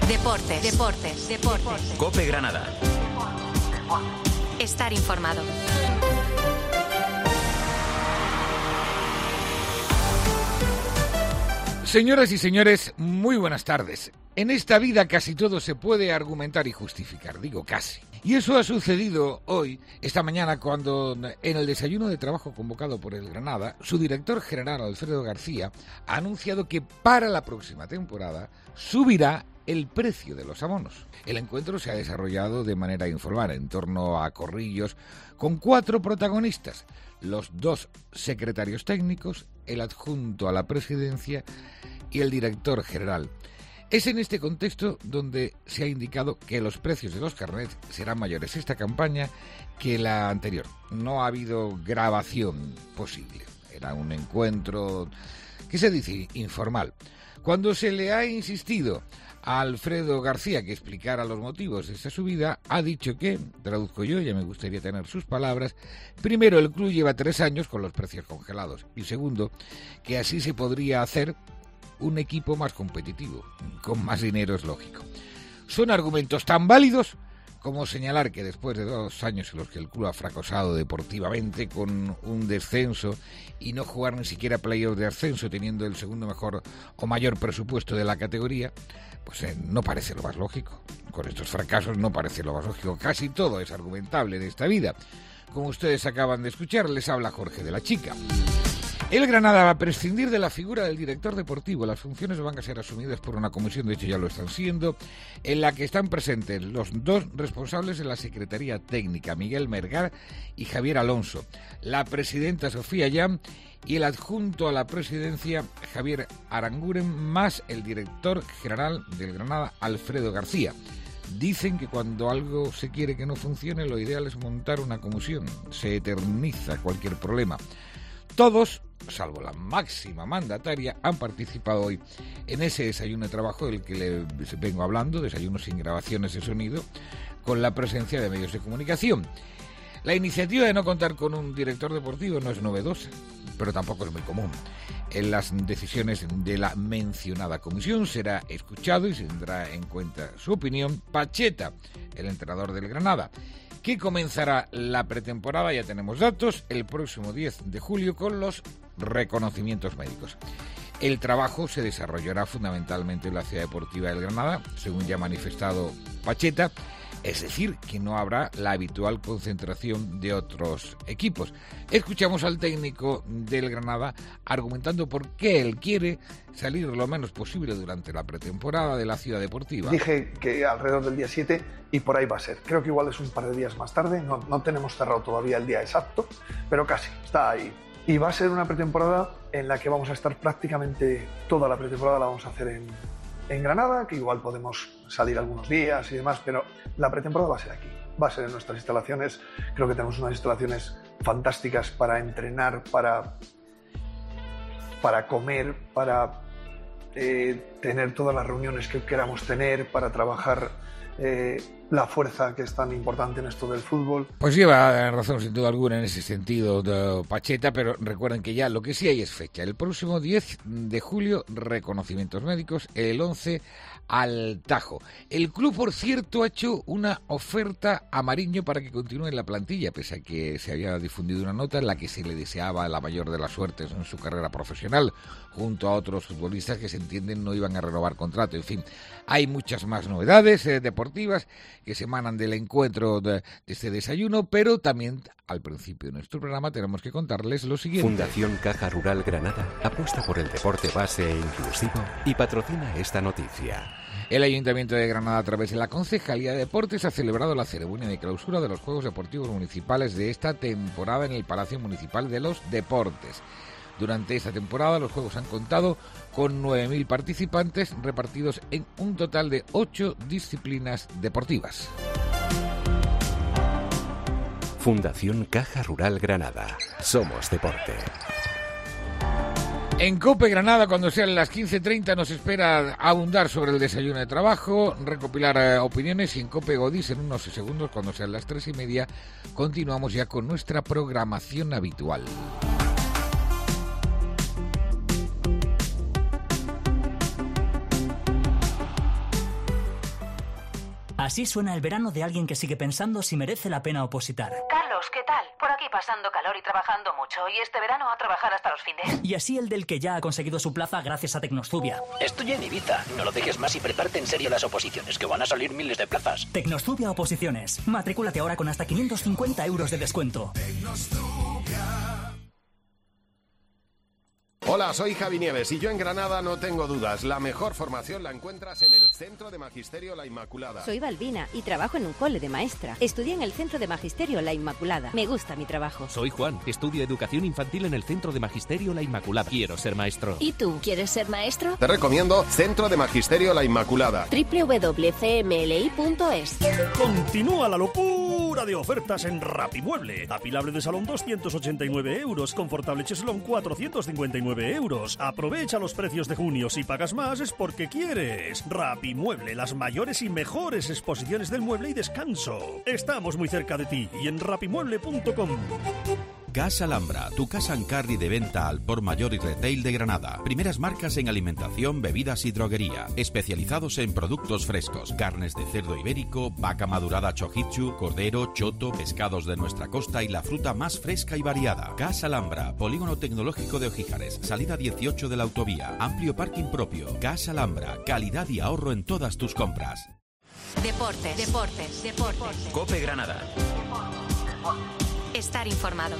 Deportes. COPE Granada. Estar informado. Señoras y señores, muy buenas tardes. En esta vida casi todo se puede argumentar y justificar, digo casi. Y eso ha sucedido hoy, esta mañana, cuando en el desayuno de trabajo convocado por el Granada, su director general, Alfredo García, ha anunciado que para la próxima temporada subirá el precio de los abonos. El encuentro se ha desarrollado de manera informal, en torno a corrillos, con 4 protagonistas: los 2 secretarios técnicos, el adjunto a la presidencia y el director general. Es en este contexto donde se ha indicado que los precios de los carnets serán mayores esta campaña que la anterior. No ha habido grabación posible. Era un encuentro, ¿qué se dice?, informal. Cuando se le ha insistido a Alfredo García que explicara los motivos de esta subida, ha dicho que, traduzco yo, ya me gustaría tener sus palabras: primero, el club lleva 3 años con los precios congelados, y segundo, que así se podría hacer un equipo más competitivo, con más dinero, es lógico. Son argumentos tan válidos como señalar que después de 2 años en los que el club ha fracasado deportivamente, con un descenso y no jugar ni siquiera playoff de ascenso, teniendo el segundo mejor o mayor presupuesto de la categoría, pues no parece lo más lógico. Con estos fracasos no parece lo más lógico. Casi todo es argumentable en esta vida. Como ustedes acaban de escuchar, les habla Jorge de la Chica. El Granada va a prescindir de la figura del director deportivo. Las funciones van a ser asumidas por una comisión, de hecho ya lo están siendo, en la que están presentes los 2 responsables de la Secretaría Técnica, Miguel Melgar y Javier Alonso, la presidenta Sofía Llam y el adjunto a la presidencia, Javier Aranguren, más el director general del Granada, Alfredo García. Dicen que cuando algo se quiere que no funcione, lo ideal es montar una comisión. Se eterniza cualquier problema. Todos, salvo la máxima mandataria, han participado hoy en ese desayuno de trabajo del que les vengo hablando, desayuno sin grabaciones de sonido, con la presencia de medios de comunicación. La iniciativa de no contar con un director deportivo no es novedosa, pero tampoco es muy común. En las decisiones de la mencionada comisión será escuchado y se tendrá en cuenta su opinión Pacheta, el entrenador del Granada, que comenzará la pretemporada, ya tenemos datos, el próximo 10 de julio con los reconocimientos médicos. El trabajo se desarrollará fundamentalmente en la ciudad deportiva del Granada, según ya ha manifestado Pacheta, es decir, que no habrá la habitual concentración de otros equipos. Escuchamos al técnico del Granada argumentando por qué él quiere salir lo menos posible durante la pretemporada de la ciudad deportiva. Dije que alrededor del día 7 y por ahí va a ser. Creo que igual es un par de días más tarde, no tenemos cerrado todavía el día exacto, pero casi, está ahí. Y va a ser una pretemporada en la que vamos a estar prácticamente toda la pretemporada la vamos a hacer en Granada, que igual podemos salir algunos días y demás, pero la pretemporada va a ser aquí, va a ser en nuestras instalaciones. Creo que tenemos unas instalaciones fantásticas para entrenar, para comer, para tener todas las reuniones que queramos tener, para trabajar la fuerza que es tan importante en esto del fútbol. Pues lleva razón sin duda alguna en ese sentido de Pacheta, pero recuerden que ya lo que sí hay es fecha. El próximo 10 de julio, reconocimientos médicos, el 11 al Tajo. El club, por cierto, ha hecho una oferta a Mariño para que continúe en la plantilla, pese a que se había difundido una nota en la que se le deseaba la mayor de las suertes en su carrera profesional, junto a otros futbolistas que se entienden no iban a renovar contrato. En fin, hay muchas más novedades deportivas que se emanan del encuentro de este desayuno, pero también al principio de nuestro programa tenemos que contarles lo siguiente. Fundación Caja Rural Granada apuesta por el deporte base e inclusivo y patrocina esta noticia. El Ayuntamiento de Granada, a través de la Concejalía de Deportes, ha celebrado la ceremonia de clausura de los Juegos Deportivos Municipales de esta temporada en el Palacio Municipal de los Deportes. Durante esta temporada los Juegos han contado con 9.000 participantes repartidos en un total de 8 disciplinas deportivas. Fundación Caja Rural Granada. Somos deporte. En COPE Granada, cuando sean las 15:30, nos espera abundar sobre el desayuno de trabajo, recopilar opiniones, y en COPE Godis en unos segundos, cuando sean las 3:30, continuamos ya con nuestra programación habitual. Así suena el verano de alguien que sigue pensando si merece la pena opositar. Carlos, ¿qué tal? Por aquí pasando calor y trabajando mucho. Y este verano a trabajar hasta los fines. Y así el del que ya ha conseguido su plaza gracias a Tecnostubia. Estoy en Ibiza. No lo dejes más y prepárate en serio las oposiciones, que van a salir miles de plazas. Tecnostubia Oposiciones. Matricúlate ahora con hasta 550 euros de descuento. Hola, soy Javi Nieves y yo en Granada no tengo dudas. La mejor formación la encuentras en el Centro de Magisterio La Inmaculada. Soy Balbina y trabajo en un cole de maestra. Estudié en el Centro de Magisterio La Inmaculada. Me gusta mi trabajo. Soy Juan. Estudio Educación Infantil en el Centro de Magisterio La Inmaculada. Quiero ser maestro. ¿Y tú quieres ser maestro? Te recomiendo Centro de Magisterio La Inmaculada. www.cmli.es. Continúa la locura de ofertas en Rapimueble. Apilable de salón 289 euros. Confortable cheslón 459 euros. Aprovecha los precios de junio. Si pagas más es porque quieres. Rapimueble, las mayores y mejores exposiciones del mueble y descanso. Estamos muy cerca de ti y en rapimueble.com. Casa Alhambra, tu casa en carry de venta al por mayor y retail de Granada. Primeras marcas en alimentación, bebidas y droguería. Especializados en productos frescos, carnes de cerdo ibérico, vaca madurada chojichu, cordero, choto, pescados de nuestra costa y la fruta más fresca y variada. Casa Alhambra, polígono tecnológico de Ojíjares, salida 18 de la autovía, amplio parking propio. Casa Alhambra, calidad y ahorro en todas tus compras. Deportes. COPE Granada. Estar informado.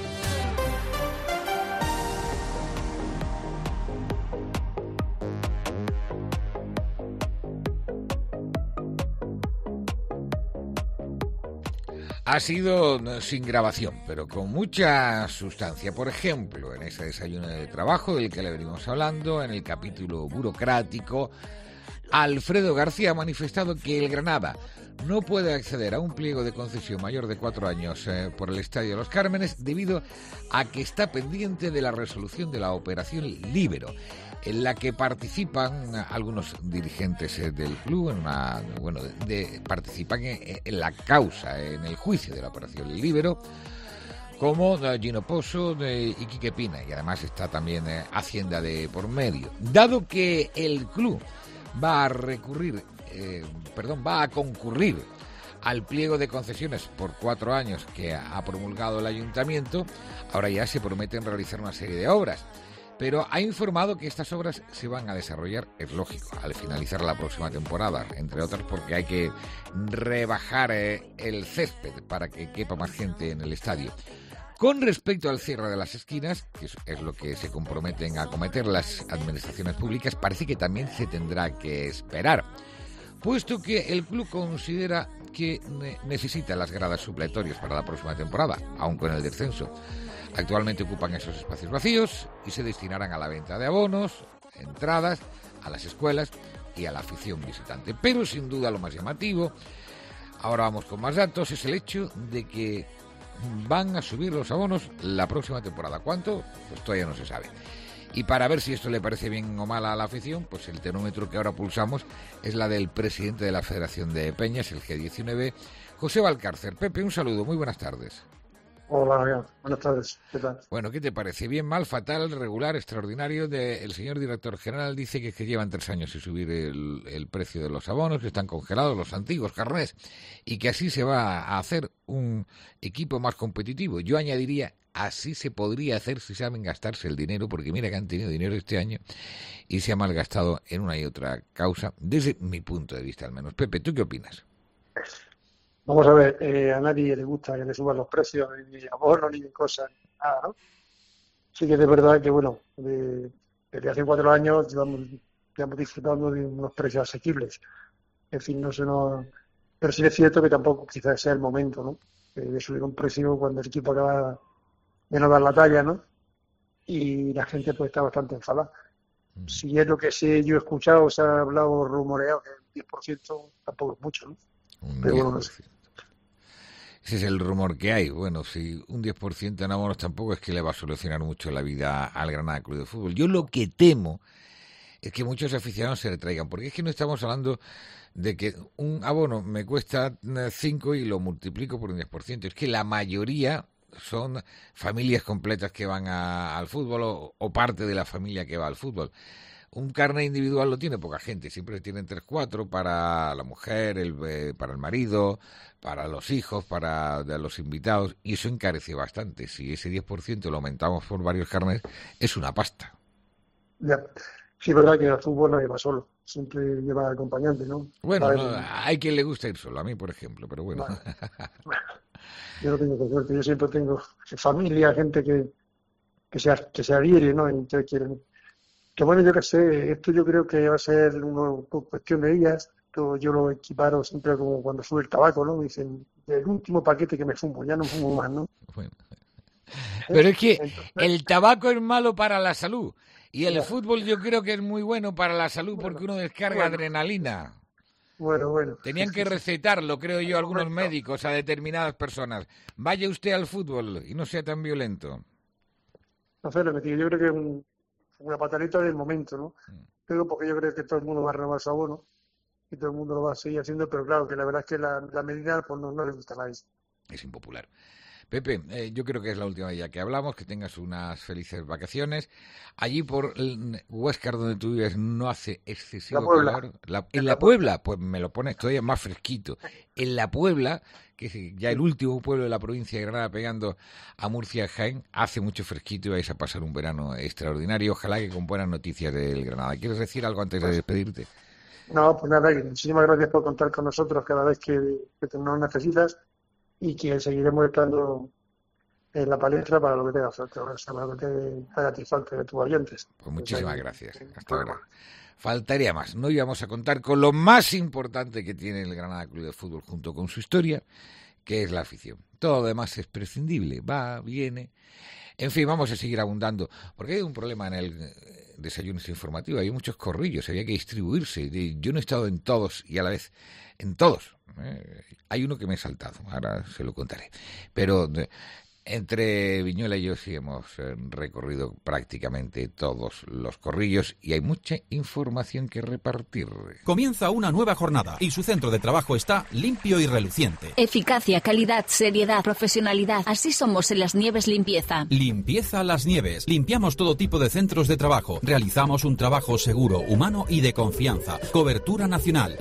Ha sido sin grabación, pero con mucha sustancia. Por ejemplo, en ese desayuno de trabajo del que le venimos hablando, en el capítulo burocrático, Alfredo García ha manifestado que el Granada no puede acceder a un pliego de concesión mayor de 4 años por el Estadio de los Cármenes debido a que está pendiente de la resolución de la operación Líbero, en la que participan algunos dirigentes del club, participan en la causa, en el juicio de la operación Líbero, como Gino Pozo y Quique Pina, y además está también Hacienda de por medio. Dado que el club va a concurrir al pliego de concesiones por 4 años que ha promulgado el ayuntamiento, ahora ya se prometen realizar una serie de obras. Pero ha informado que estas obras se van a desarrollar, es lógico, al finalizar la próxima temporada, entre otras porque hay que rebajar el césped para que quepa más gente en el estadio. Con respecto al cierre de las esquinas, que es lo que se comprometen a acometer las administraciones públicas, parece que también se tendrá que esperar, puesto que el club considera que necesita las gradas supletorias para la próxima temporada, aun con el descenso. Actualmente ocupan esos espacios vacíos y se destinarán a la venta de abonos, entradas, a las escuelas y a la afición visitante. Pero sin duda lo más llamativo, ahora vamos con más datos, es el hecho de que van a subir los abonos la próxima temporada. ¿Cuánto? Pues todavía no se sabe. Y para ver si esto le parece bien o mal a la afición, pues el termómetro que ahora pulsamos es la del presidente de la Federación de Peñas, el G19, José Valcárcer. Pepe, un saludo, muy buenas tardes. Hola, buenas tardes, ¿qué tal? Bueno, ¿qué te parece? ¿Bien, mal, fatal, regular, extraordinario? El señor director general dice que llevan 3 años sin subir el precio de los abonos, que están congelados los antiguos carnés y que así se va a hacer un equipo más competitivo. Yo añadiría, así se podría hacer si saben gastarse el dinero, porque mira que han tenido dinero este año y se ha malgastado en una y otra causa, desde mi punto de vista al menos. Pepe, ¿tú qué opinas? Vamos a ver, a nadie le gusta que le suban los precios, ni de abonos, ni de cosas, nada, ¿no? Sí que es de verdad que, bueno, desde hace 4 años llevamos disfrutando de unos precios asequibles. En fin, pero sí es cierto que tampoco quizás sea el momento, ¿no? De subir un precio cuando el equipo acaba de no dar la talla, ¿no? Y la gente pues está bastante enfadada. Si es lo que yo he escuchado, se ha hablado, rumoreado, que el 10% tampoco es mucho, ¿no? Pero bueno, no sé. Ese es el rumor que hay. Bueno, si un 10% en abonos tampoco es que le va a solucionar mucho la vida al Granada Club de Fútbol. Yo lo que temo es que muchos aficionados se retraigan, porque es que no estamos hablando de que un abono me cuesta 5 y lo multiplico por un 10%. Es que la mayoría son familias completas que van al fútbol o parte de la familia que va al fútbol. Un carnet individual lo tiene poca gente, siempre tienen 3-4 para la mujer, para el marido, para los hijos, para los invitados, y eso encarece bastante. Si ese 10% lo aumentamos por varios carnets, es una pasta. Ya. Sí, es verdad que el fútbol no lleva solo, siempre lleva acompañante, ¿no? Bueno, no, hay quien le gusta ir solo, a mí por ejemplo, pero bueno. Bueno, yo no tengo que suerte, yo siempre tengo familia, gente que se adhiere, ¿no? Entonces quieren... Que bueno, yo qué sé, esto yo creo que va a ser una cuestión de ellas. Esto yo lo equiparo siempre como cuando sube el tabaco, ¿no? Dicen, el último paquete que me fumo, ya no fumo más, ¿no? Bueno. Pero es que el tabaco es malo para la salud y el fútbol yo creo que es muy bueno para la salud porque uno descarga adrenalina. Bueno. Tenían que recetarlo, creo yo, algunos médicos a determinadas personas. Vaya usted al fútbol y no sea tan violento. No sé, yo creo que es una pataleta del momento, ¿no? Pero porque yo creo que todo el mundo va a renovar su abono y todo el mundo lo va a seguir haciendo, pero claro, que la verdad es que la medida pues no le gusta a nadie. Es impopular. Pepe, yo creo que es la última vez ya que hablamos, que tengas unas felices vacaciones. Allí por Huéscar, donde tú vives, no hace excesivo calor. En la Puebla, pues me lo pones todavía más fresquito. En la Puebla, que es ya el último pueblo de la provincia de Granada pegando a Murcia y Jaén, hace mucho fresquito y vais a pasar un verano extraordinario. Ojalá que con buenas noticias del Granada. ¿Quieres decir algo antes de despedirte? No, pues nada, muchísimas gracias por contar con nosotros cada vez que nos necesitas. Y que seguiremos estando en la palestra para lo que te haga falta, para lo que te haga a ti falta de tus oyentes. Pues muchísimas gracias. Hasta ahora. Faltaría más. No íbamos a contar con lo más importante que tiene el Granada Club de Fútbol junto con su historia, que es la afición. Todo lo demás es prescindible. Va, viene. En fin, vamos a seguir abundando, porque hay un problema en el desayuno informativo. Hay muchos corrillos, había que distribuirse. Yo no he estado en todos y a la vez en todos. Hay uno que me he saltado, ahora se lo contaré. Pero entre Viñuela y yo sí hemos recorrido prácticamente todos los corrillos y hay mucha información que repartir. Comienza una nueva jornada y su centro de trabajo está limpio y reluciente. Eficacia, calidad, seriedad, profesionalidad. Así somos en Las Nieves Limpieza. Limpieza Las Nieves. Limpiamos todo tipo de centros de trabajo. Realizamos un trabajo seguro, humano y de confianza. Cobertura nacional.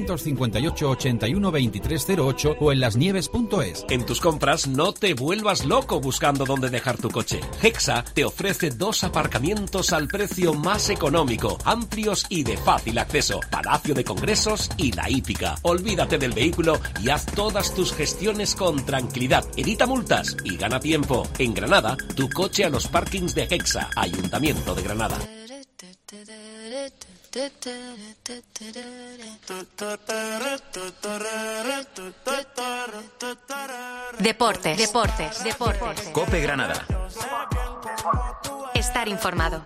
958 81 2308 o en lasnieves.es. En tus compras no te vuelvas loco buscando dónde dejar tu coche. Hexa te ofrece 2 aparcamientos al precio más económico, amplios y de fácil acceso. Palacio de Congresos y La Hípica. Olvídate del vehículo y haz todas tus gestiones con tranquilidad. Evita multas y gana tiempo. En Granada, tu coche a los parkings de Hexa, Ayuntamiento de Granada. Deportes. COPE Granada. Estar informado.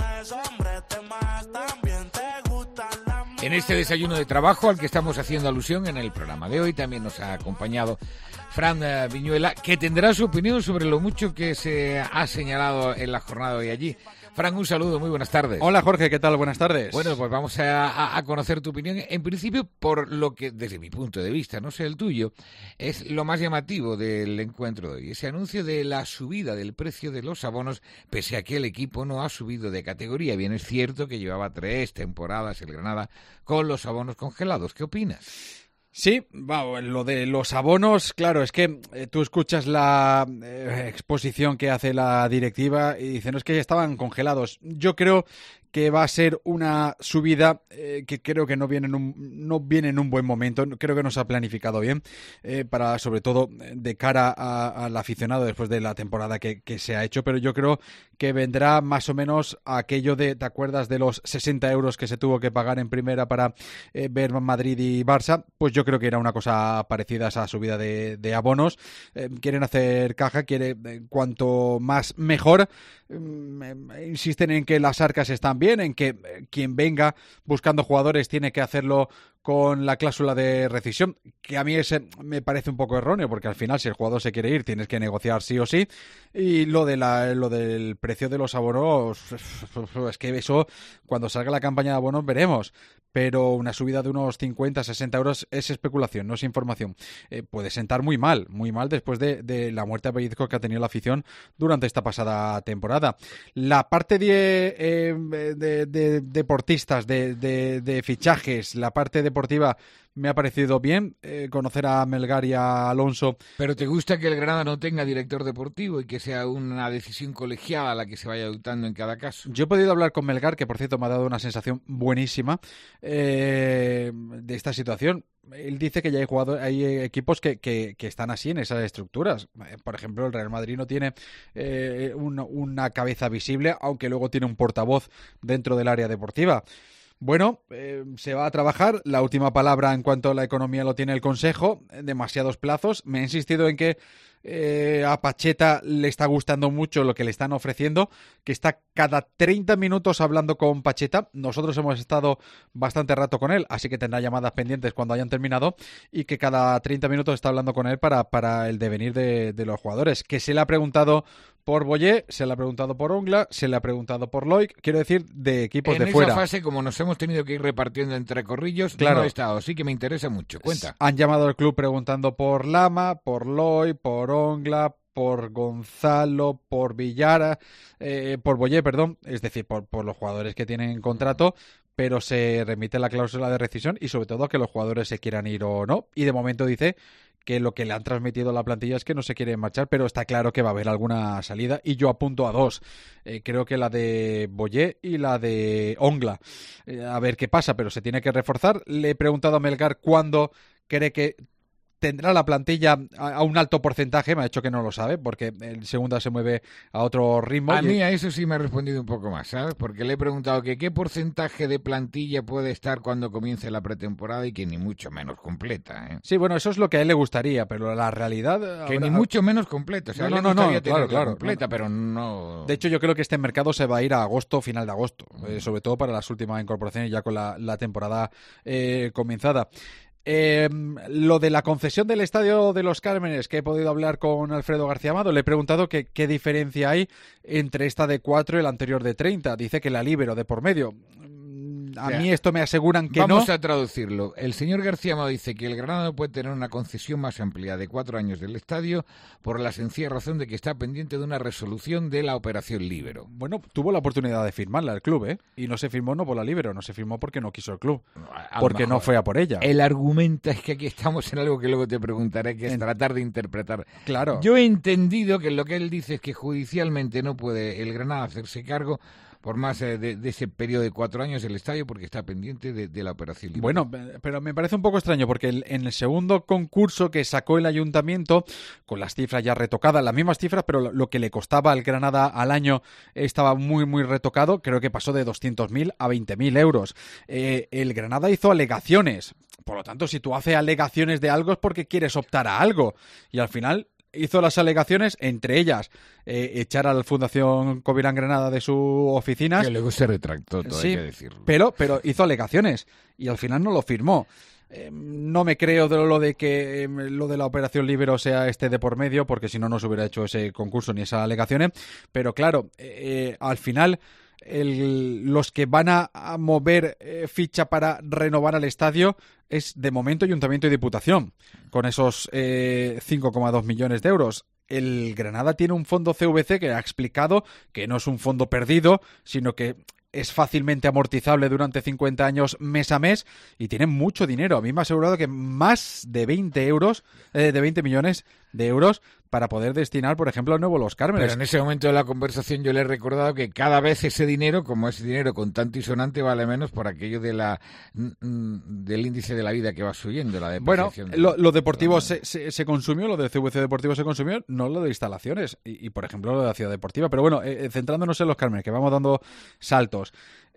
En este desayuno de trabajo al que estamos haciendo alusión en el programa de hoy también nos ha acompañado Fran Viñuela, que tendrá su opinión sobre lo mucho que se ha señalado en la jornada de hoy allí. Fran, un saludo, muy buenas tardes. Hola Jorge, ¿qué tal? Buenas tardes. Bueno, pues vamos a conocer tu opinión. En principio, por lo que, desde mi punto de vista, no sé el tuyo, es lo más llamativo del encuentro de hoy. Ese anuncio de la subida del precio de los abonos, pese a que el equipo no ha subido de categoría. Bien, es cierto que llevaba 3 temporadas el Granada con los abonos congelados. ¿Qué opinas? Sí, lo de los abonos, claro, es que tú escuchas la exposición que hace la directiva y dicen, no, es que ya estaban congelados. Yo creo que va a ser una subida que creo que no viene en un buen momento, creo que no se ha planificado bien, para sobre todo de cara al aficionado después de la temporada que se ha hecho, pero yo creo que vendrá más o menos aquello de, ¿te acuerdas de los 60 euros que se tuvo que pagar en primera para ver Madrid y Barça? Pues yo creo que era una cosa parecida a esa subida de abonos. Quieren hacer caja, cuanto más mejor. Insisten en que las arcas están bien, en que quien venga buscando jugadores tiene que hacerlo con la cláusula de rescisión, que a mí me parece un poco erróneo, porque al final si el jugador se quiere ir tienes que negociar sí o sí, y lo del precio de los abonos, es que eso cuando salga la campaña de abonos veremos, pero una subida de unos 50, 60 euros es especulación, no es información. Puede sentar muy mal después de la muerte a pellizcos que ha tenido la afición durante esta pasada temporada. La parte de deportistas, de fichajes, la parte deportiva me ha parecido bien, conocer a Melgar y a Alonso. ¿Pero te gusta que el Granada no tenga director deportivo y que sea una decisión colegiada la que se vaya adoptando en cada caso? Yo he podido hablar con Melgar, que por cierto me ha dado una sensación buenísima de esta situación. Él dice que ya hay equipos que están así en esas estructuras. Por ejemplo, el Real Madrid no tiene una cabeza visible, aunque luego tiene un portavoz dentro del área deportiva. Bueno, se va a trabajar. La última palabra en cuanto a la economía lo tiene el Consejo. Demasiados plazos. Me ha insistido en que a Pacheta le está gustando mucho lo que le están ofreciendo, que está cada 30 minutos hablando con Pacheta. Nosotros hemos estado bastante rato con él, así que tendrá llamadas pendientes cuando hayan terminado, y que cada 30 minutos está hablando con él para el devenir de los jugadores. Que se le ha preguntado por Boyé, se le ha preguntado por Ongla, se le ha preguntado por Loic, quiero decir, de equipos de fuera. En esa fase, como nos hemos tenido que ir repartiendo entre corrillos, claro, no he estado, sí que me interesa mucho. Cuenta. Han llamado al club preguntando por Lama, por Loic, por Ongla, por Gonzalo, por Villara, por Boyé, perdón, es decir, por los jugadores que tienen contrato, pero se remite la cláusula de rescisión y sobre todo a que los jugadores se quieran ir o no. Y de momento dice que lo que le han transmitido a la plantilla es que no se quiere marchar, pero está claro que va a haber alguna salida, y yo apunto a dos. Creo que la de Boyé y la de Ongla. A ver qué pasa, pero se tiene que reforzar. Le he preguntado a Melgar cuándo cree que tendrá la plantilla a un alto porcentaje. Me ha dicho que no lo sabe, porque el segunda se mueve a otro ritmo. A mí a eso sí me ha respondido un poco más, ¿sabes? Porque le he preguntado que qué porcentaje de plantilla puede estar cuando comience la pretemporada, y que ni mucho menos completa, ¿eh? Sí, bueno, eso es lo que a él le gustaría, pero la realidad... Que ni mucho menos completa. O sea, no, claro, completa, pero no... De hecho, yo creo que este mercado se va a ir a agosto, final de agosto, sobre todo para las últimas incorporaciones, ya con la temporada comenzada. Lo de la concesión del Estadio de los Cármenes, que he podido hablar con Alfredo García Amado, le he preguntado qué diferencia hay entre esta de 4 y la anterior de 30. Dice que la libero de por medio. A mí esto me aseguran que Vamos a traducirlo. El señor García Amado dice que el Granada no puede tener una concesión más amplia de 4 años del estadio por la sencilla razón de que está pendiente de una resolución de la operación Líbero. Bueno, tuvo la oportunidad de firmarla el club, y no se firmó no por la Líbero, no se firmó porque no quiso el club, porque no fue a por ella. El argumento es que aquí estamos en algo que luego te preguntaré, que es tratar de interpretar. Claro. Yo he entendido que lo que él dice es que judicialmente no puede el Granada hacerse cargo por más de ese periodo de 4 años del estadio, porque está pendiente de la operación Líbero. Bueno, pero me parece un poco extraño, porque en el segundo concurso que sacó el ayuntamiento, con las cifras ya retocadas, las mismas cifras, pero lo que le costaba al Granada al año estaba muy, muy retocado. Creo que pasó de 200.000 a 20.000 euros. El Granada hizo alegaciones. Por lo tanto, si tú haces alegaciones de algo es porque quieres optar a algo. Y al final hizo las alegaciones, entre ellas echar a la Fundación Covirán Granada de sus oficinas. Que luego se retractó, todo sí, hay que decirlo. Pero hizo alegaciones y al final no lo firmó. No me creo de lo de que lo de la operación Líbero sea de por medio, porque si no, no se hubiera hecho ese concurso ni esas alegaciones. Pero claro, al final los que van a mover ficha para renovar al estadio es de momento Ayuntamiento y Diputación, con esos 5,2 millones de euros. El Granada tiene un fondo CVC que ha explicado que no es un fondo perdido, sino que es fácilmente amortizable durante 50 años mes a mes, y tiene mucho dinero. A mí me ha asegurado que más de 20 millones de euros para poder destinar, por ejemplo, al nuevo Los Cármenes. Pero en ese momento de la conversación yo le he recordado que cada vez ese dinero, como ese dinero constante y sonante, vale menos por aquello del índice de la vida que va subiendo, la depreciación. Bueno, lo deportivo se consumió, lo de CVC deportivo se consumió, no lo de instalaciones y por ejemplo, lo de la ciudad deportiva. Pero bueno, centrándonos en Los Cármenes, que vamos dando saltos.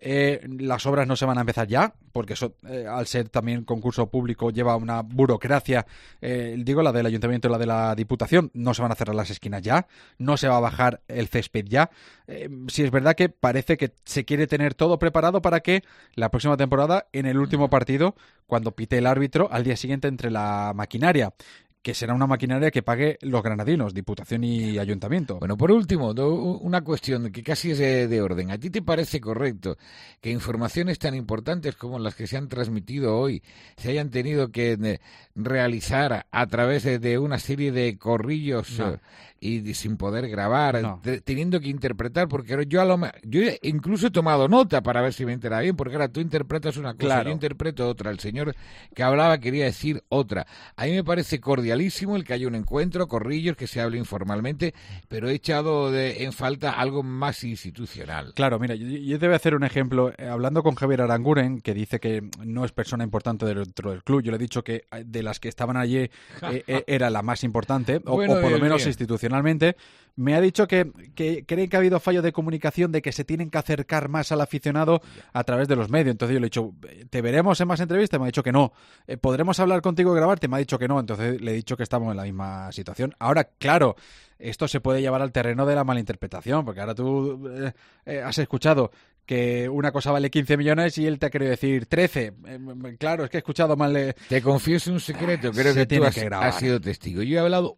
Las obras no se van a empezar ya, porque eso, al ser también concurso público, lleva una burocracia. Digo, la del ayuntamiento y la de la diputación, no se van a cerrar las esquinas ya, no se va a bajar el césped ya. Sí es verdad que parece que se quiere tener todo preparado para que la próxima temporada, en el último partido, cuando pite el árbitro, al día siguiente entre la maquinaria, que será una maquinaria que pague los granadinos, Diputación y Ayuntamiento. Bueno, por último, una cuestión que casi es de orden. ¿A ti te parece correcto que informaciones tan importantes como las que se han transmitido hoy se hayan tenido que realizar a través de una serie de corrillos y sin poder grabar, teniendo que interpretar? Porque yo incluso he tomado nota para ver si me entera bien, porque ahora tú interpretas una cosa, yo interpreto otra. El señor que hablaba quería decir otra. A mí me parece cordialísimo el que haya un encuentro, corrillos, que se hable informalmente, pero he echado en falta algo más institucional. Claro, mira, yo te voy a hacer un ejemplo. Hablando con Javier Aranguren, que dice que no es persona importante dentro del club, yo le he dicho que de las que estaban allí era la más importante, o por lo menos institucionalmente. Me ha dicho que cree que ha habido fallo de comunicación, de que se tienen que acercar más al aficionado a través de los medios. Entonces yo le he dicho, ¿te veremos en más entrevistas? Me ha dicho que no. ¿Podremos hablar contigo y grabarte? Me ha dicho que no. Entonces le he dicho que estamos en la misma situación. Ahora, claro, esto se puede llevar al terreno de la malinterpretación, porque ahora tú has escuchado que una cosa vale 15 millones y él te ha querido decir 13. Claro, es que he escuchado mal. Te confieso un secreto, creo que tú has sido testigo. Yo he hablado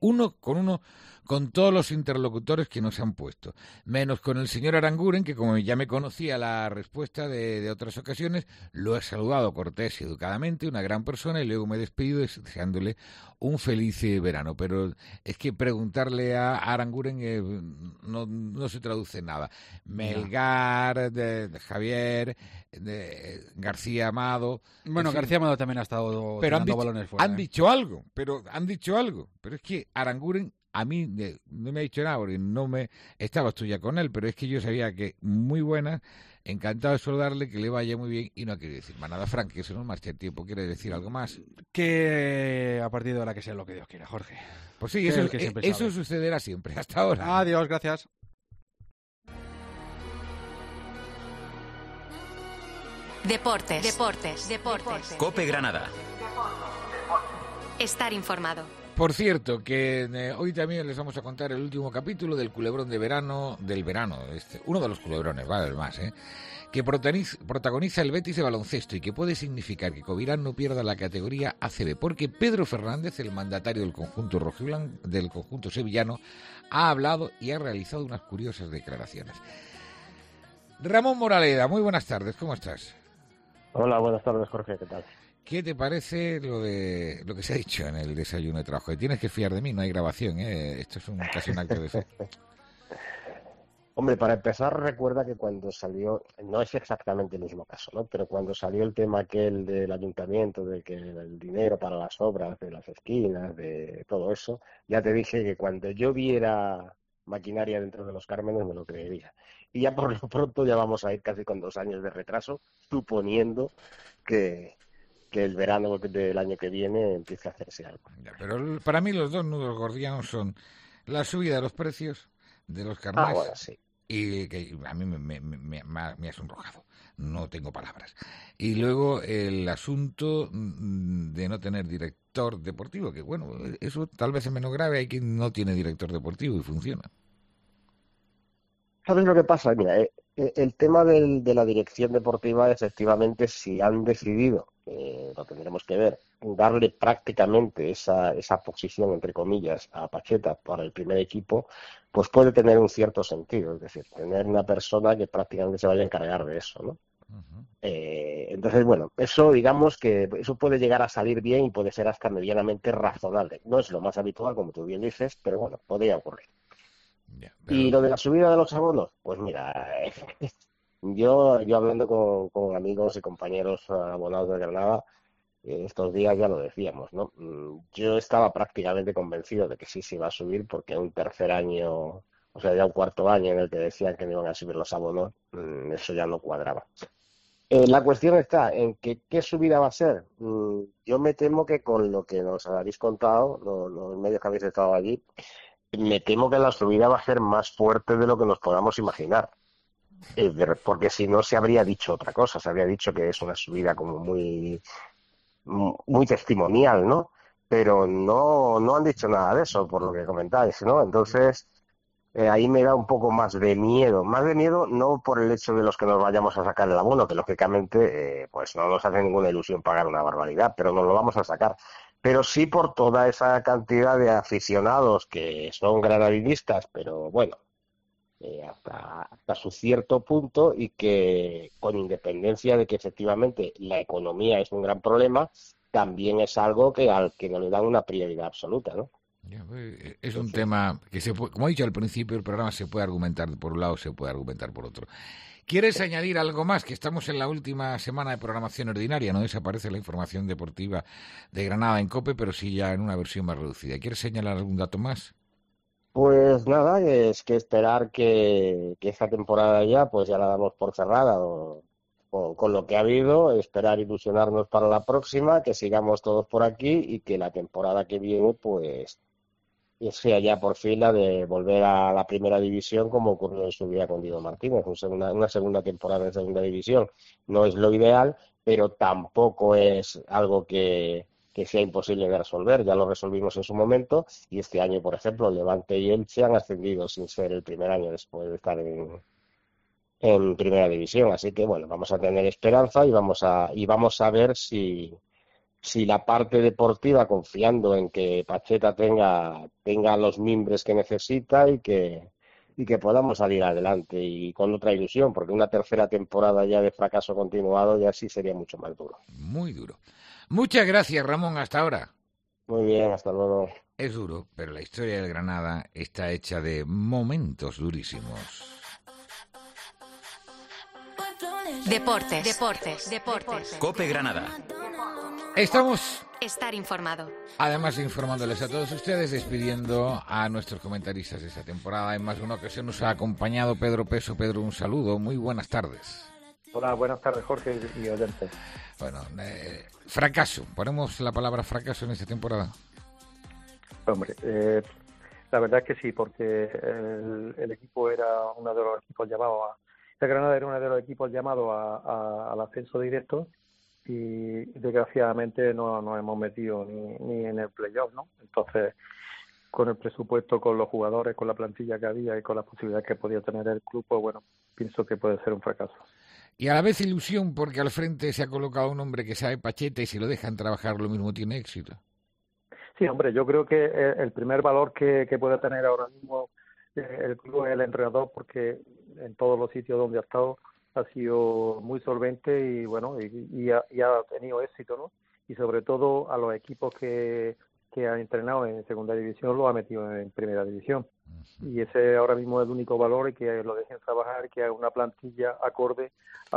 con todos los interlocutores que nos han puesto, menos con el señor Aranguren, que como ya me conocía la respuesta de otras ocasiones, lo he saludado cortés y educadamente, una gran persona, y luego me he despedido deseándole un feliz verano. Pero es que preguntarle a Aranguren no se traduce nada. Melgar, de Javier, de García Amado... Bueno, García Amado también ha estado tirando balones fuera. Han dicho algo, pero es que Aranguren a mí no me ha dicho nada porque estabas tú ya con él, pero es que yo sabía que muy buena, encantado de saludarle, que le vaya muy bien, y no quiere decir más nada. Frank, que eso no es más tiempo, ¿quiere decir algo más? Que a partir de ahora que sea lo que Dios quiera, Jorge. Pues sí, eso sucederá siempre, hasta ahora. Adiós, gracias. Deportes. COPE Granada. Estar informado. Por cierto, que hoy también les vamos a contar el último capítulo del culebrón del verano, uno de los culebrones, vale, el más, que protagoniza el Betis de baloncesto y que puede significar que Covirán no pierda la categoría ACB, porque Pedro Fernández, el mandatario del conjunto rojiblanco, del conjunto sevillano, ha hablado y ha realizado unas curiosas declaraciones. Ramón Moraleda, muy buenas tardes, ¿cómo estás? Hola, buenas tardes, Jorge, ¿qué tal? ¿Qué te parece lo que se ha dicho en el desayuno de trabajo? Tienes que fiar de mí, no hay grabación, esto es casi un acto de fe. Hombre, para empezar, recuerda que cuando salió, no es exactamente el mismo caso, ¿no? Pero cuando salió el tema aquel del ayuntamiento, de que el dinero para las obras de las esquinas, de todo eso, ya te dije que cuando yo viera maquinaria dentro de los Cármenes me lo creería. Y ya por lo pronto ya vamos a ir casi con 2 años de retraso, suponiendo que el verano del año que viene empiece a hacerse algo. Ya, pero para mí los dos nudos gordianos son la subida de los precios de los carnés, bueno, sí, y que a mí me ha sonrojado, no tengo palabras. Y luego el asunto de no tener director deportivo, que bueno, eso tal vez es menos grave, hay quien no tiene director deportivo y funciona. ¿Sabes lo que pasa? Mira, el tema de la dirección deportiva, efectivamente, si han decidido, lo tendremos que ver, darle prácticamente esa posición, entre comillas, a Pacheta para el primer equipo, pues puede tener un cierto sentido, es decir, tener una persona que prácticamente se vaya a encargar de eso, ¿no? Uh-huh. Entonces, bueno, eso digamos que eso puede llegar a salir bien y puede ser hasta medianamente razonable. No es lo más habitual, como tú bien dices, pero bueno, podría ocurrir. Yeah, Y lo de la subida de los abonos, pues mira, yo hablando con amigos y compañeros abonados de Granada, estos días ya lo decíamos, ¿no? Yo estaba prácticamente convencido de que sí se iba a subir, porque un tercer año, o sea, ya un cuarto año en el que decían que no iban a subir los abonos, eso ya no cuadraba. La cuestión está en que ¿qué subida va a ser? Yo me temo que con lo que nos habéis contado, los medios que habéis estado allí, me temo que la subida va a ser más fuerte de lo que nos podamos imaginar. Porque si no se habría dicho otra cosa, se habría dicho que es una subida como muy testimonial, ¿no? Pero no han dicho nada de eso, por lo que comentáis, ¿no? Entonces, ahí me da un poco más de miedo no por el hecho de los que nos vayamos a sacar el abono, que lógicamente pues no nos hace ninguna ilusión pagar una barbaridad, pero nos lo vamos a sacar, pero sí por toda esa cantidad de aficionados que son granadinistas, pero bueno, hasta su cierto punto, y que con independencia de que efectivamente la economía es un gran problema, también es algo al que no le dan una prioridad absoluta, ¿no? Es un tema que se puede, como he dicho al principio del programa, se puede argumentar por un lado, se puede argumentar por otro. ¿Quieres añadir algo más? Que estamos en la última semana de programación ordinaria, no desaparece la información deportiva de Granada en COPE, pero sí ya en una versión más reducida. ¿Quieres señalar algún dato más? Pues nada, es que esperar que esta temporada pues ya la damos por cerrada con lo que ha habido, esperar ilusionarnos para la próxima, que sigamos todos por aquí y que la temporada que viene pues sea ya por fin la de volver a la primera división, como ocurrió en su día con Diego Martínez, una segunda temporada en segunda división. No es lo ideal, pero tampoco es algo que sea imposible de resolver. Ya lo resolvimos en su momento, y este año, por ejemplo, Levante y Elche han ascendido sin ser el primer año después de estar en primera división. Así que bueno, vamos a tener esperanza y vamos a ver si la parte deportiva, confiando en que Pacheta tenga los mimbres que necesita y que podamos salir adelante y con otra ilusión, porque una tercera temporada ya de fracaso continuado ya sí sería mucho más duro. Muy duro. Muchas gracias, Ramón, hasta ahora. Muy bien, hasta luego. Es duro, pero la historia del Granada está hecha de momentos durísimos. Deportes. COPE Granada. Estamos estar informado. Además, informándoles a todos ustedes, despidiendo a nuestros comentaristas de esta temporada. En más de una ocasión nos ha acompañado Pedro Peso. Pedro, un saludo, muy buenas tardes. Hola, buenas tardes, Jorge y oyentes. Bueno, fracaso, ponemos la palabra fracaso en esta temporada. Hombre, la verdad es que sí, porque el equipo era uno de los equipos llamados el Granada era uno de los equipos llamados al ascenso directo, y desgraciadamente no nos hemos metido ni en el playoff, ¿no? Entonces, con el presupuesto, con los jugadores, con la plantilla que había y con las posibilidades que podía tener el club, pues bueno, pienso que puede ser un fracaso. Y a la vez ilusión, porque al frente se ha colocado un hombre que sabe Pacheta, y si lo dejan trabajar lo mismo tiene éxito. Sí, hombre, yo creo que el primer valor que puede tener ahora mismo el club es el entrenador, porque en todos los sitios donde ha estado ha sido muy solvente y bueno, y ha tenido éxito, ¿no? Y sobre todo a los equipos que han entrenado en segunda división lo ha metido en primera división. Y ese ahora mismo es el único valor, y que lo dejen trabajar, que haga una plantilla acorde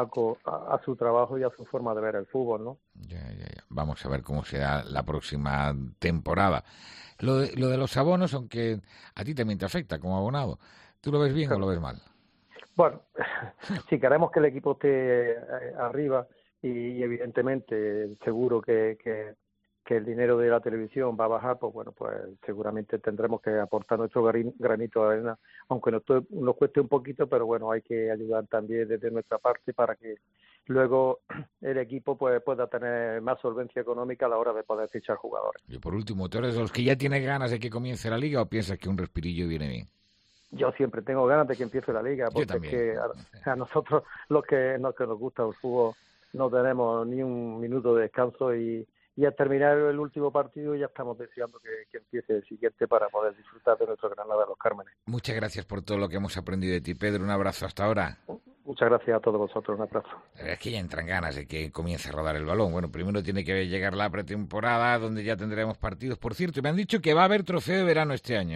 a su trabajo y a su forma de ver el fútbol, ¿no? Ya. Vamos a ver cómo será la próxima temporada. Lo de los abonos, aunque a ti también te afecta como abonado, ¿tú lo ves bien o lo ves mal? Bueno, si queremos que el equipo esté arriba, y evidentemente seguro que el dinero de la televisión va a bajar, pues bueno, pues seguramente tendremos que aportar nuestro granito de arena, aunque nos cueste un poquito, pero bueno, hay que ayudar también desde nuestra parte para que luego el equipo pues pueda tener más solvencia económica a la hora de poder fichar jugadores. Y por último, ¿tú eres de los que ya tienes ganas de que comience la Liga o piensas que un respirillo viene bien? Yo siempre tengo ganas de que empiece la Liga, porque es que a nosotros los que nos gusta el fútbol no tenemos ni un minuto de descanso, y al terminar el último partido ya estamos deseando que empiece el siguiente para poder disfrutar de nuestro Granada de los Cármenes. Muchas gracias por todo lo que hemos aprendido de ti, Pedro. Un abrazo hasta ahora. Muchas gracias a todos vosotros. Un abrazo. Es que ya entran ganas de que comience a rodar el balón. Bueno, primero tiene que llegar la pretemporada, donde ya tendremos partidos. Por cierto, me han dicho que va a haber trofeo de verano este año,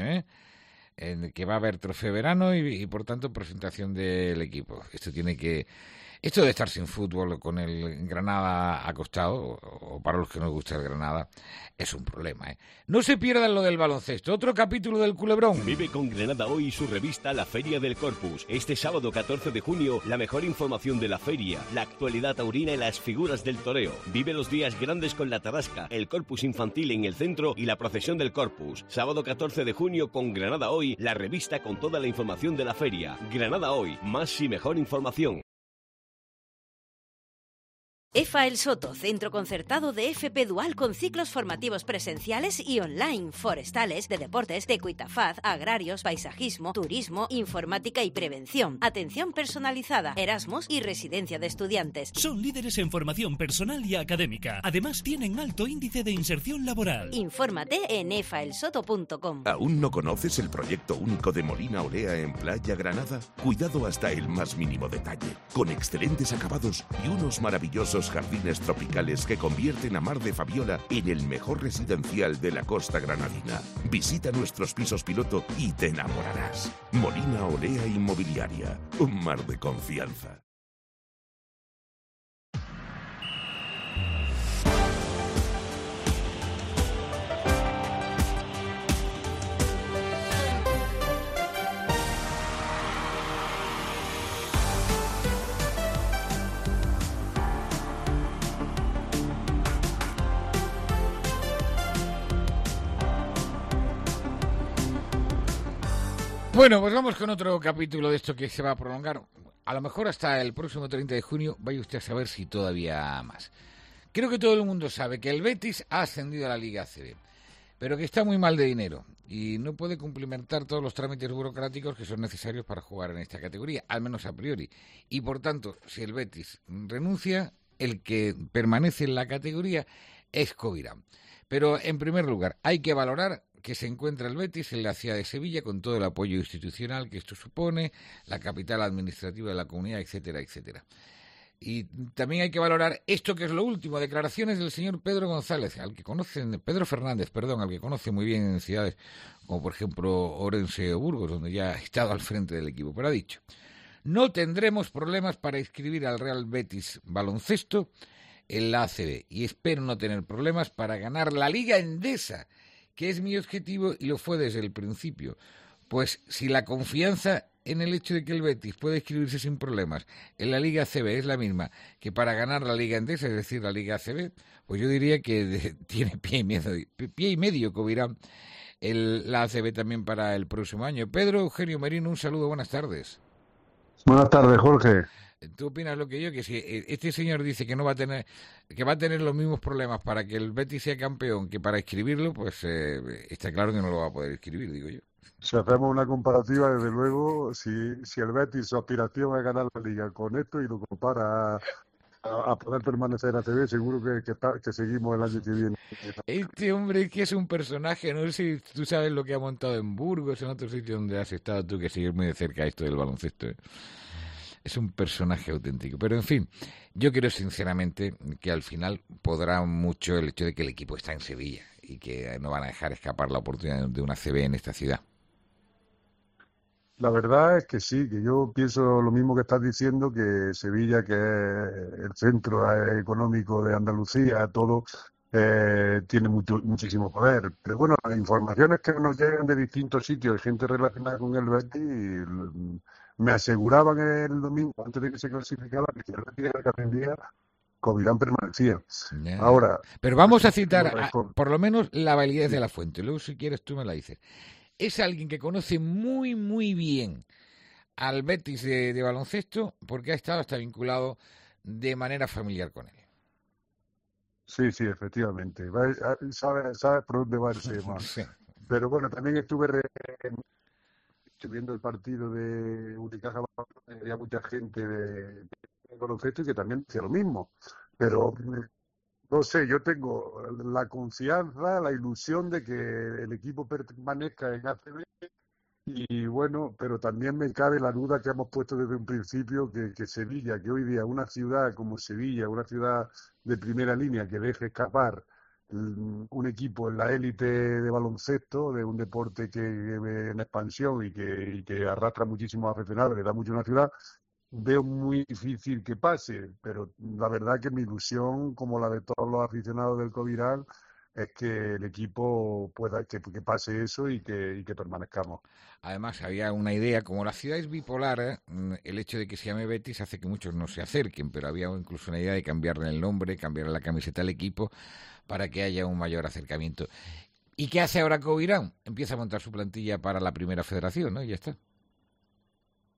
que va a haber trofeo de verano y por tanto presentación del equipo. Esto de estar sin fútbol con el Granada acostado, o para los que nos gusta el Granada, es un problema. No se pierdan lo del baloncesto, otro capítulo del Culebrón. Vive con Granada Hoy su revista La Feria del Corpus. Este sábado 14 de junio, la mejor información de la feria, la actualidad taurina y las figuras del toreo. Vive los días grandes con la Tarasca, el Corpus infantil en el centro y la procesión del Corpus. Sábado 14 de junio con Granada Hoy, la revista con toda la información de la feria. Granada Hoy, más y mejor información. EFA El Soto, centro concertado de FP Dual con ciclos formativos presenciales y online, forestales, de deportes, de Cuitafaz, agrarios, paisajismo, turismo, informática y prevención, atención personalizada, Erasmus y residencia de estudiantes. Son líderes en formación personal y académica. Además, tienen alto índice de inserción laboral. Infórmate en efaelsoto.com. ¿Aún no conoces el proyecto único de Molina Olea en Playa Granada? Cuidado hasta el más mínimo detalle, con excelentes acabados y unos maravillosos jardines tropicales que convierten a Mar de Fabiola en el mejor residencial de la costa granadina. Visita nuestros pisos piloto y te enamorarás. Molina Olea Inmobiliaria, un mar de confianza. Bueno, pues vamos con otro capítulo de esto que se va a prolongar. A lo mejor hasta el próximo 30 de junio, vaya usted a saber si todavía más. Creo que todo el mundo sabe que el Betis ha ascendido a la Liga ACB, pero que está muy mal de dinero y no puede cumplimentar todos los trámites burocráticos que son necesarios para jugar en esta categoría, al menos a priori. Y por tanto, si el Betis renuncia, el que permanece en la categoría es Covirán. Pero en primer lugar, hay que valorar que se encuentra el Betis en la ciudad de Sevilla con todo el apoyo institucional que esto supone, la capital administrativa de la comunidad, etcétera, etcétera. Y también hay que valorar esto que es lo último, declaraciones del señor Pedro González, Pedro Fernández, al que conoce muy bien en ciudades como por ejemplo Orense o Burgos, donde ya ha estado al frente del equipo, pero ha dicho: no tendremos problemas para inscribir al Real Betis Baloncesto en la ACB y espero no tener problemas para ganar la Liga Endesa, que es mi objetivo y lo fue desde el principio. Pues si la confianza en el hecho de que el Betis puede inscribirse sin problemas en la Liga ACB es la misma que para ganar la Liga Endesa, es decir, la Liga ACB, pues yo diría que tiene pie y medio Covirán la ACB también para el próximo año. Pedro Eugenio Merino, un saludo, buenas tardes. Buenas tardes, Jorge. ¿Tú opinas lo que yo? Que si este señor dice que no va a tener, que va a tener los mismos problemas para que el Betis sea campeón que para inscribirlo, pues está claro que no lo va a poder inscribir, digo yo. Si hacemos una comparativa, desde luego, si el Betis, su aspiración es ganar la Liga con esto y lo compara a poder permanecer en ACB, seguro que seguimos el año que viene. Este hombre que es un personaje, no sé si tú sabes lo que ha montado en Burgos, en otro sitio donde has estado tú, que sigues muy de cerca esto del baloncesto, Es un personaje auténtico. Pero, en fin, yo creo sinceramente que al final podrá mucho el hecho de que el equipo está en Sevilla y que no van a dejar escapar la oportunidad de una CB en esta ciudad. La verdad es que sí, que yo pienso lo mismo que estás diciendo, que Sevilla, que es el centro económico de Andalucía, todo tiene muchísimo poder. Pero bueno, las informaciones que nos llegan de distintos sitios, de gente relacionada con el Betis, me aseguraban el domingo, antes de que se clasificara, que si el Betis era que ascendía, Covirán permanecía. Yeah. Ahora, pero vamos a citar por lo menos la validez de la fuente. Luego, si quieres, tú me la dices. Es alguien que conoce muy, muy bien al Betis de baloncesto porque ha estado hasta vinculado de manera familiar con él. Sí, efectivamente. Sabe por dónde va el tema. Sí. Pero bueno, también estuve viendo el partido de Unicaja, había mucha gente de baloncesto y que también decía lo mismo. Pero no sé, yo tengo la confianza, la ilusión de que el equipo permanezca en ACB y bueno, pero también me cabe la duda que hemos puesto desde un principio que Sevilla, que hoy día una ciudad como Sevilla, una ciudad de primera línea que deje escapar un equipo en la élite de baloncesto, de un deporte que en expansión y que arrastra muchísimos aficionados, le da mucho a una ciudad, veo muy difícil que pase, pero la verdad que mi ilusión, como la de todos los aficionados del Covirán, es que el equipo pueda que pase eso y que permanezcamos. Además, había una idea, como la ciudad es bipolar, el hecho de que se llame Betis hace que muchos no se acerquen, pero había incluso una idea de cambiarle el nombre, cambiarle la camiseta al equipo para que haya un mayor acercamiento. ¿Y qué hace ahora Covirán? Empieza a montar su plantilla para la primera federación, ¿no? Y ya está.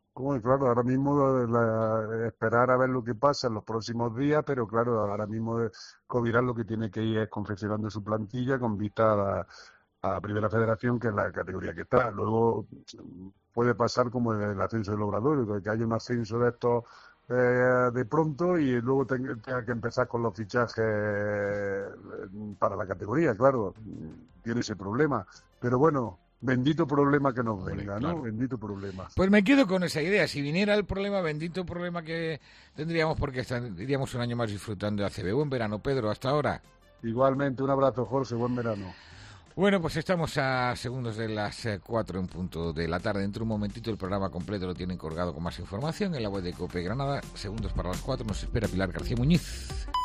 Claro, ahora mismo esperar a ver lo que pasa en los próximos días, pero claro, ahora mismo Covirán lo que tiene que ir es confeccionando su plantilla con vista a Primera Federación, que es la categoría que está. Luego puede pasar como en el ascenso del Obradoiro, que haya un ascenso de estos de pronto y luego tenga que empezar con los fichajes para la categoría, claro, tiene ese problema. Pero bueno, bendito problema que nos venga, ¿no? Claro. Bendito problema. Pues me quedo con esa idea. Si viniera el problema, bendito problema que tendríamos, porque iríamos un año más disfrutando de ACB. Buen verano, Pedro, hasta ahora. Igualmente, un abrazo, Jorge, buen verano. Bueno, pues estamos a segundos de las 4 en punto de la tarde. Dentro de un momentito el programa completo lo tienen colgado con más información en la web de COPE Granada. Segundos para las 4 nos espera Pilar García Muñiz.